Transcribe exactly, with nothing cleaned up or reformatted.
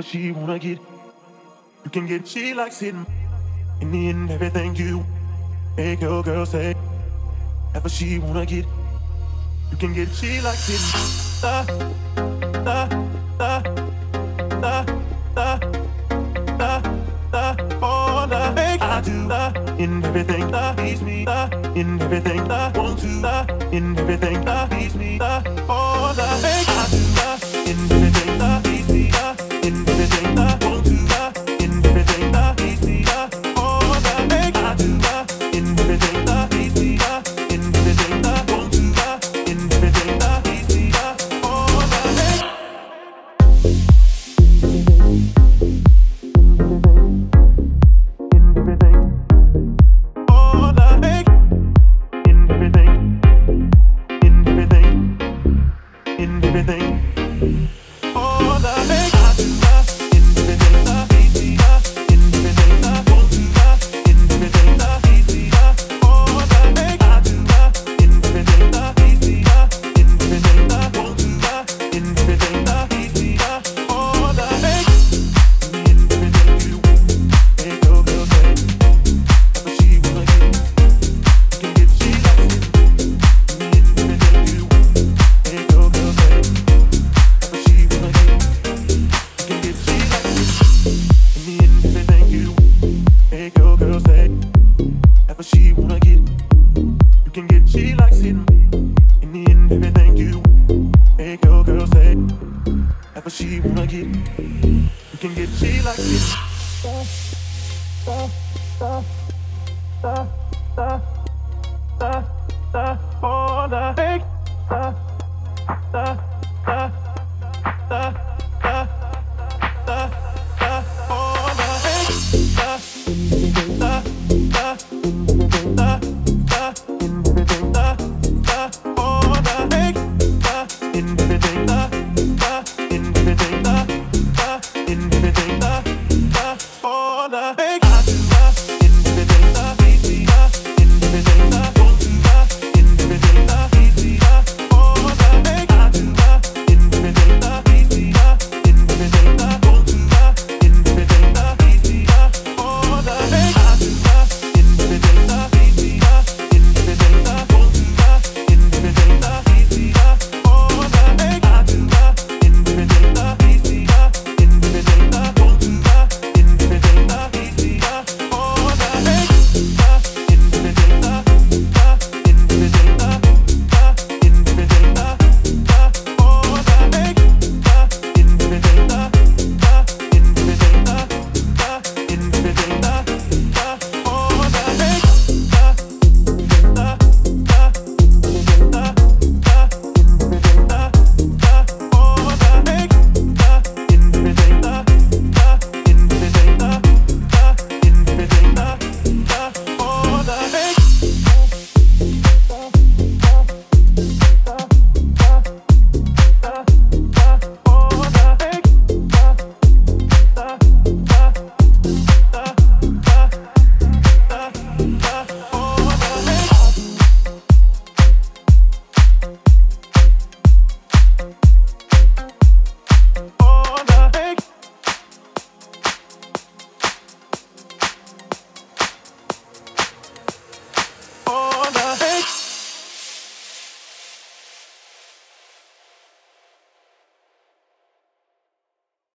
she wanna get. You can get, she likes it. In the end, everything you make your girl say. That's what she wanna get. You can get, she likes it. Da, da, da, da, da, da, da, oh, da, make I do, da, in everything, da, please me, da, in everything, da, want to, da, in everything, da, please me, da, oh, da, make I do, da, in everything, da, please me, da, in everything, da, want to, da, in everything, da, please me, da, oh, da, make I do, da, in everything, da, please me, da, in everything, da, want to, da, in everything, da, please me, da, oh, da, make everything. All the make I do that in everything that easy that in everything that won't do that in everything that easy that all the make I do that in everything that easy that in everything that won't do that in everything that easy that all the make in everything you make your girl say that's what she wanna get. You can get she likes it. In everything you make your girl say. Make your girl say that's what she wanna get. You can get, she likes it.